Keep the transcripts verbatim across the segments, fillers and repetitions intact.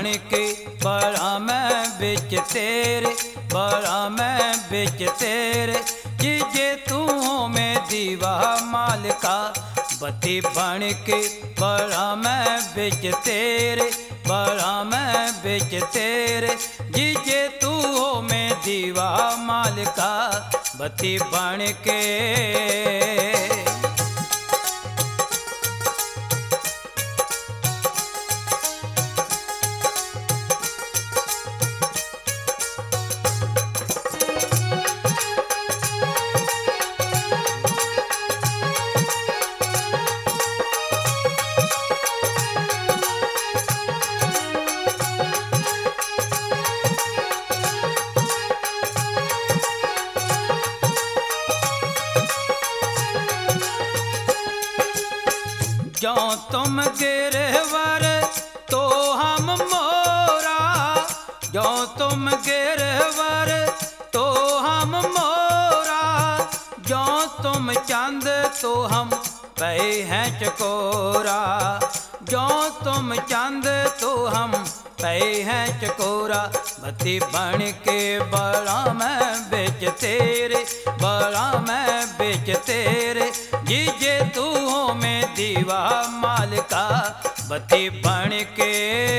बन के बड़ा मैं बिच तेरे, बड़ा मैं बिच तेरे। जीजे तू हो में दीवा मालिका, बत्ती बन के बड़ा मैं बिच तेरे, बड़ा मैं बिच तेरे। जीजे तू हो में दीवा मालिका, बत्ती बन के। जो तुम गिरवर तो हम मोरा, जो तुम गिरवर तो हम मोरा। जो तुम चंद तो हम पे हैं चकोरा, जो तुम चंद तो हम पे हैं चकोरा। बत्ती बन के बड़ा मैं बिच तेरे, बड़ा मैं बिच तेरे। जीजे तू हो में दीवा मालिका, बत्ती बन के।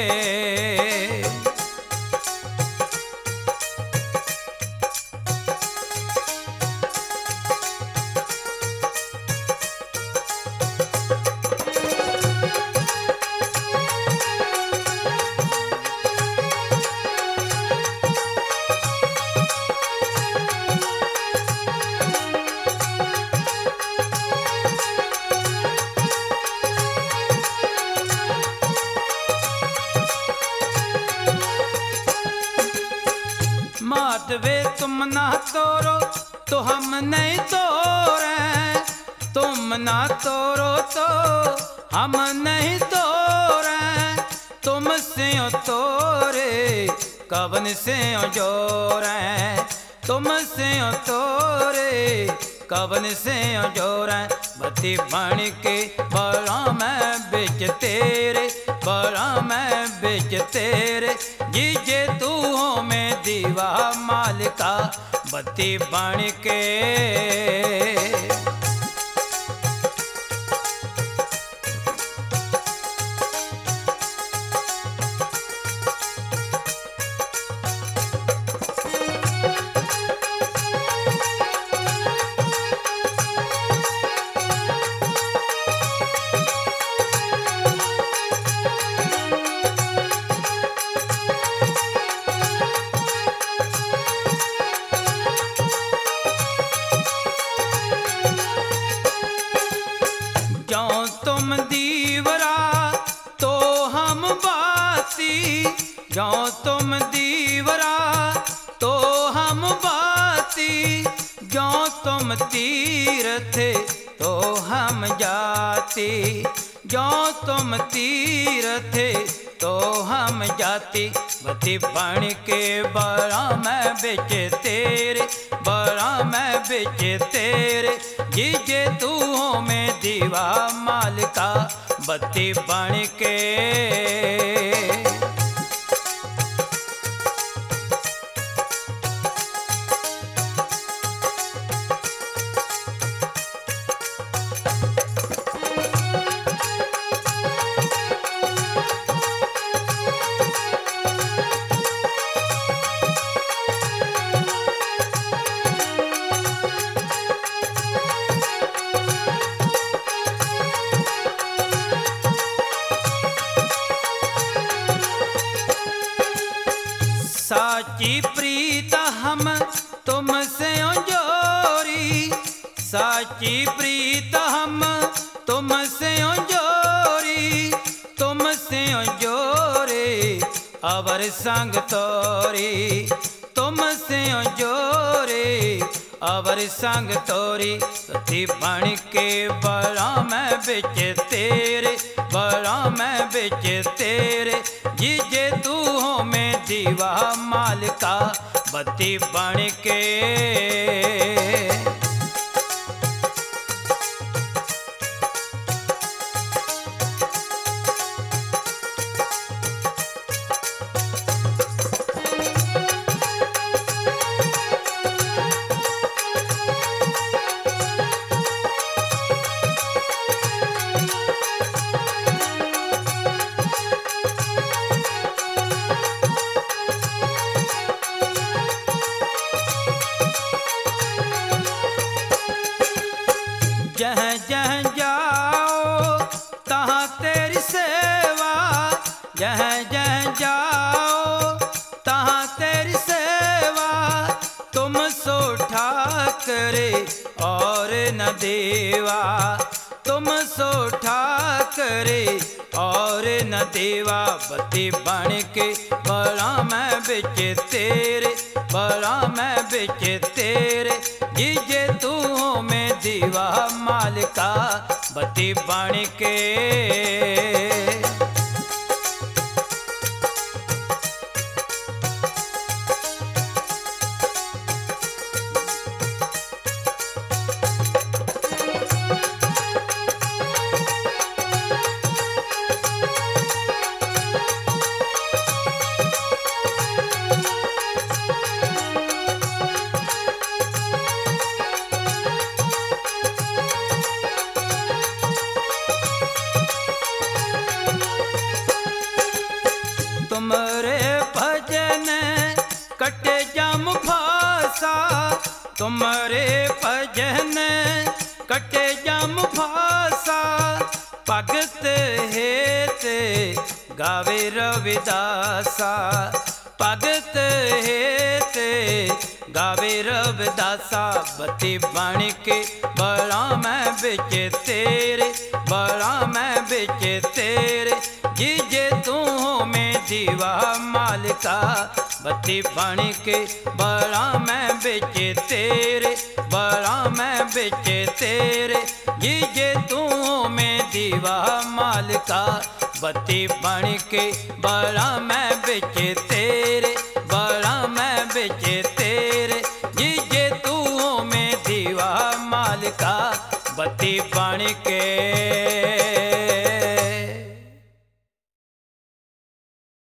माधवे तुम ना तोरो तो हम नहीं तोरे, तुम ना तोरो तो हम नहीं तोरे। तुम से तोरे कवन से जोरे, तुम से तोरे कवन से जोरे। बत्ती बन के बड़ा मैं बिच तेरे, बड़ा मैं बिच तेरे। जीजे तू हो में दीवा मालिका, बत्ती बन के। तुम दीवरा तो हम बाती, जो तुम दीवरा तो हम बाती। जो तुम तीर्थ तो हम जाती, जो तुम तीर्थ तो हम जाती। बत्ती बन के बड़ा मैं बिच तेरे, बड़ा मैं बिच तेरे। जीजे तू हो में दीवा मालिका, बत्ती बन के। साची प्रीत हम तुमसे जोरी, साची प्रीत हम तुमसे जोरी। तुमसे जोरे अवर संग तोरी, तुमसे जोरे अवर संग तोरी। बत्ती बन के बड़ा मैं बिच तेरे, बड़ा मैं बिच तेरे। जीजे तू हो में दीवा मालिका, बत्ती बन के। जह जह जाओ तहाँ तेरी सेवा, जह जह जाओ तहाँ तेरी सेवा, तुम सो ठाकरे और न देवा, तुम सो ठाकरे और न देवा। बती बन के बड़ा मैं बिच तेरे, बड़ा मैं बिच तेरे, जिजे तू हो में दीवा मालिका। बती बन के तुमरे भजन कटे जम फासा, तुमरे भजन कटे जम फासा, भगत हेत गावे रविदासा, भगत हेत गावे रविदासा। बती बन के बड़ा मैं बिच तेरे, बड़ा मैं बिच तेरे, जिजे तू हो में दीवा मालिका। बती बन के बड़ा मैं बिच तेरे, बड़ा मैं बिच तेरे, जिजे तू हो में दीवा मालिका। बती बन के बड़ा मैं बिच तेरे, बड़ा मैं बिच तेरे, जिजे तू हो में दीवा मालिका। बती बन के